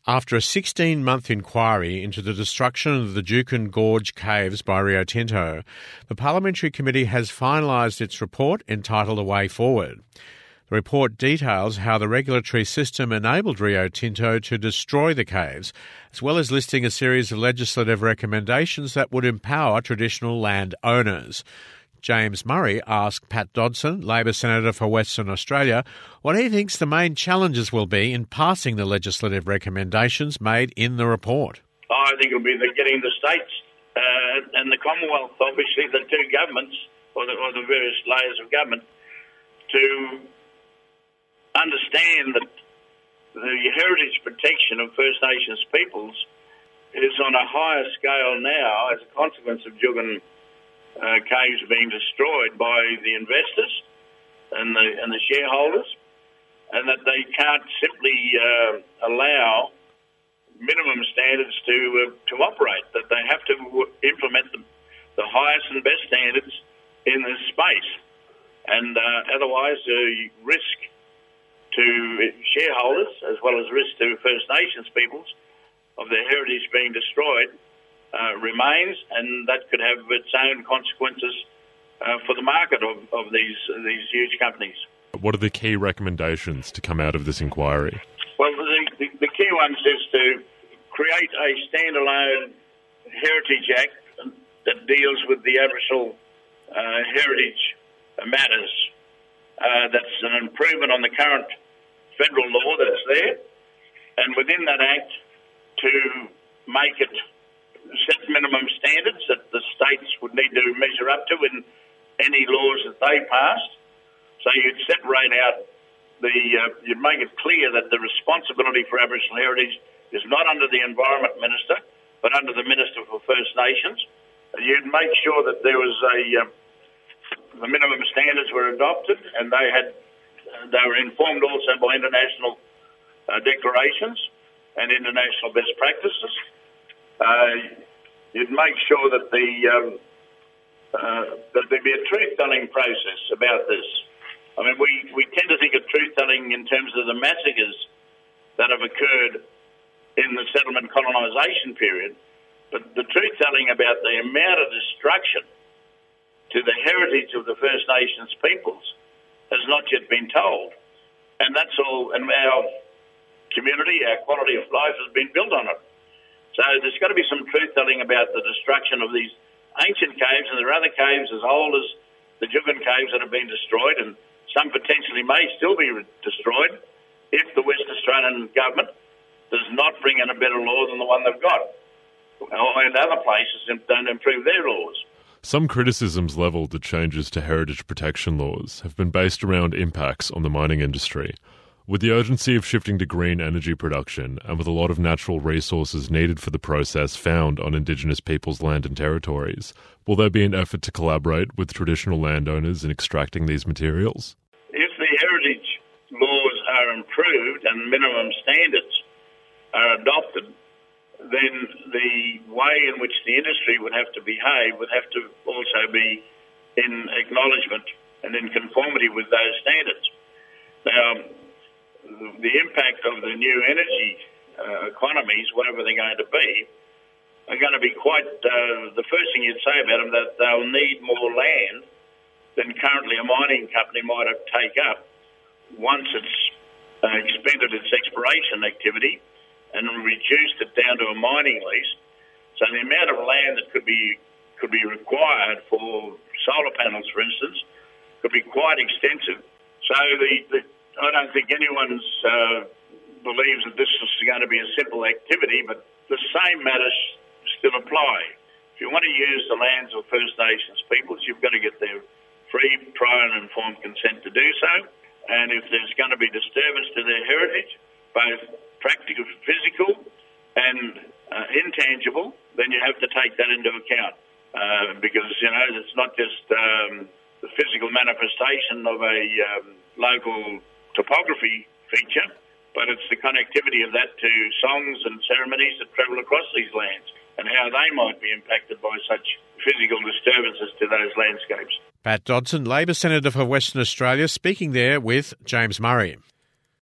After a 16-month inquiry into the destruction of the Juukan Gorge caves by Rio Tinto, the Parliamentary Committee has finalised its report entitled A Way Forward. The report details how the regulatory system enabled Rio Tinto to destroy the caves, as well as listing a series of legislative recommendations that would empower traditional land owners. James Murray asked Pat Dodson, Labor Senator for Western Australia, what he thinks the main challenges will be in passing the legislative recommendations made in the report. I think it'll be getting the states and the Commonwealth, obviously the two governments, or the various layers of government, to understand that the heritage protection of First Nations peoples is on a higher scale now as a consequence of Juukan caves being destroyed by the investors and the shareholders, and that they can't simply allow minimum standards to operate, that they have to implement the highest and best standards in this space, and otherwise risk to shareholders as well as risk to First Nations peoples of their heritage being destroyed remains, and that could have its own consequences for the market of these huge companies. What are the key recommendations to come out of this inquiry? Well, the key ones is to create a standalone Heritage Act that deals with the Aboriginal heritage matters. That's an improvement on the current federal law that's there, and within that Act to make it set minimum standards that the states would need to measure up to in any laws that they passed. So you'd separate out you'd make it clear that the responsibility for Aboriginal heritage is not under the Environment Minister, but under the Minister for First Nations. You'd make sure that there was the minimum standards were adopted, and they were informed also by international declarations and international best practices. You'd make sure that there'd be a truth-telling process about this. I mean, we tend to think of truth-telling in terms of the massacres that have occurred in the settlement colonisation period, but the truth-telling about the amount of destruction to the heritage of the First Nations peoples has not yet been told. And that's all, and our community, our quality of life has been built on it. So there's got to be some truth-telling about the destruction of these ancient caves, and there are other caves as old as the Juukan caves that have been destroyed, and some potentially may still be destroyed if the Western Australian government does not bring in a better law than the one they've got, and other places don't improve their laws. Some criticisms levelled at changes to heritage protection laws have been based around impacts on the mining industry. With the urgency of shifting to green energy production, and with a lot of natural resources needed for the process found on Indigenous peoples' land and territories, will there be an effort to collaborate with traditional landowners in extracting these materials? If the heritage laws are improved and minimum standards are adopted, then the way in which the industry would have to behave would have to also be in acknowledgement and in conformity with those standards. Now, the impact of the new energy economies, whatever they're going to be, are going to be quite... the first thing you'd say about them, that they'll need more land than currently a mining company might take up once it's expended its exploration activity and reduced it down to a mining lease. So the amount of land that could be required for solar panels, for instance, could be quite extensive. So I don't think anyone believes that this is going to be a simple activity, but the same matters still apply. If you want to use the lands of First Nations peoples, you've got to get their free, prior and informed consent to do so. And if there's going to be disturbance to their heritage, both practical, physical and intangible, then you have to take that into account. Because, it's not just the physical manifestation of a local topography feature, but it's the connectivity of that to songs and ceremonies that travel across these lands and how they might be impacted by such physical disturbances to those landscapes. Pat Dodson, Labor Senator for Western Australia, speaking there with James Murray.